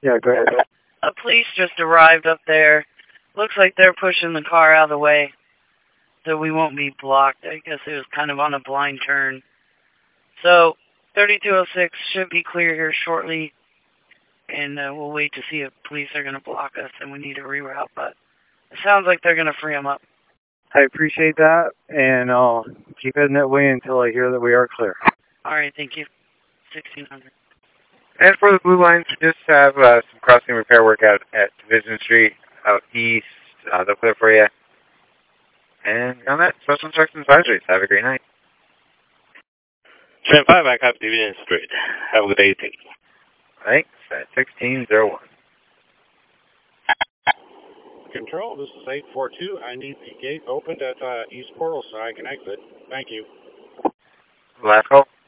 Yeah, go ahead. Police just arrived up there. Looks like they're pushing the car out of the way so we won't be blocked. I guess it was kind of on a blind turn. So 3206 should be clear here shortly, and we'll wait to see if police are going to block us and we need to reroute, but it sounds like they're going to free them up. I appreciate that, and I'll keep heading that way until I hear that we are clear. All right, thank you. 1600. And for the blue lines, just have some crossing repair work out at Division Street out east. They'll put it for you. And on that, special instructions advisories. Have a great night. 10-5, I copy Division Street. Have a good day, too. Thanks. At 1601. Control, this is 842. I need the gate opened at East Portal so I can exit. Thank you. Last call.